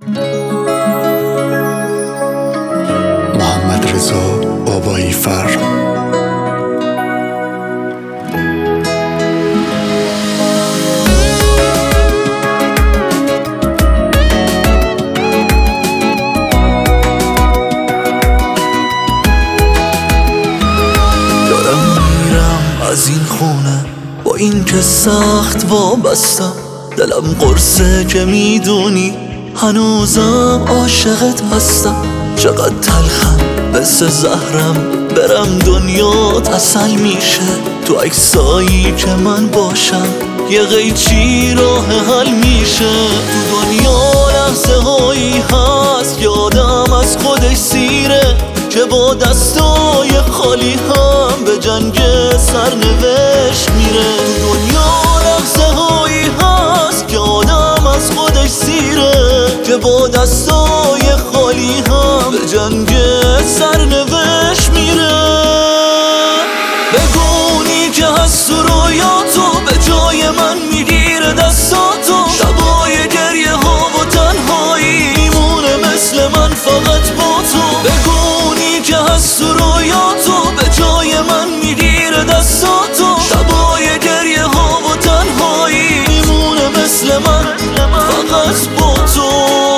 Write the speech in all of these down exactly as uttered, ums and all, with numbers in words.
محمد رضا بابایی فر. از این خونه با این که سخت وابستم، دلم قرصه که میدونی هنوزم عاشقت هستم. چقدر تلخم مثل زهرم، برم دنیا تسل میشه تو عکسایی که من باشم، یه قیچی راه حل میشه. تو دنیا لحظه هایی هست که آدم از خودش سیره، که با دستای خالی هم به جنگ سرنوشت میره. تو دنیا لحظه هایی هست که آدم از خودش سیره، که با دستای خالی هم به جنگ سرنوشت میره. بگونی که هست تو رویاتو، به جای من میگیره دستاتو. شبای گریه ها و تنهایی میمونه مثل من فقط با تو. بگونی که هست تو رویاتو، به جای من میگیره دستاتو. شبای گریه ها و تنهایی میمونه مثل من فقط با تو.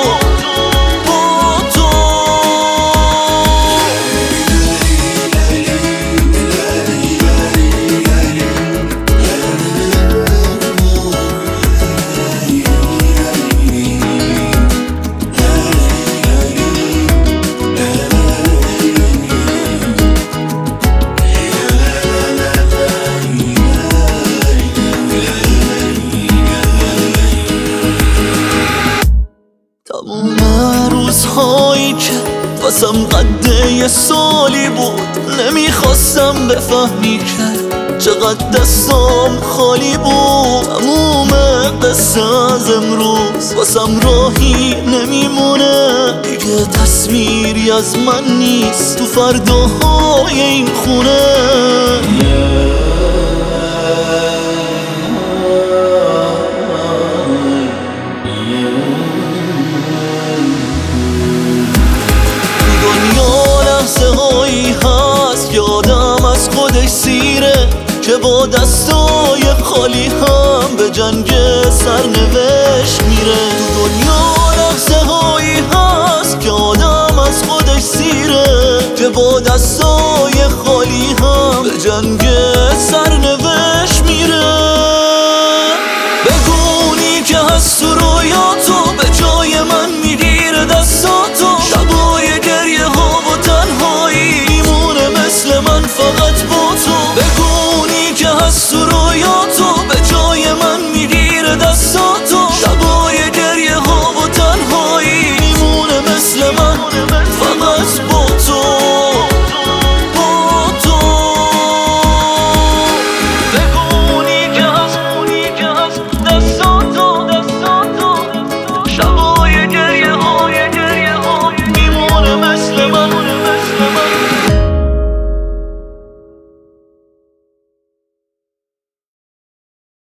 تموم روزهایی که واسم قده یه سالی بود، نمیخواستم بفهمی که چقدر دستام خالی بود. تموم قصه از امروز واسم راهی نمیمونه، دیگه تصویری از من نیست تو فرداهای این خونه. آدم از خودش سیره، که با دستای خالی هم به جنگ سرنوشت میره. تو دنیا لحظه هایی هست که آدم از خودش سیره، که با دستای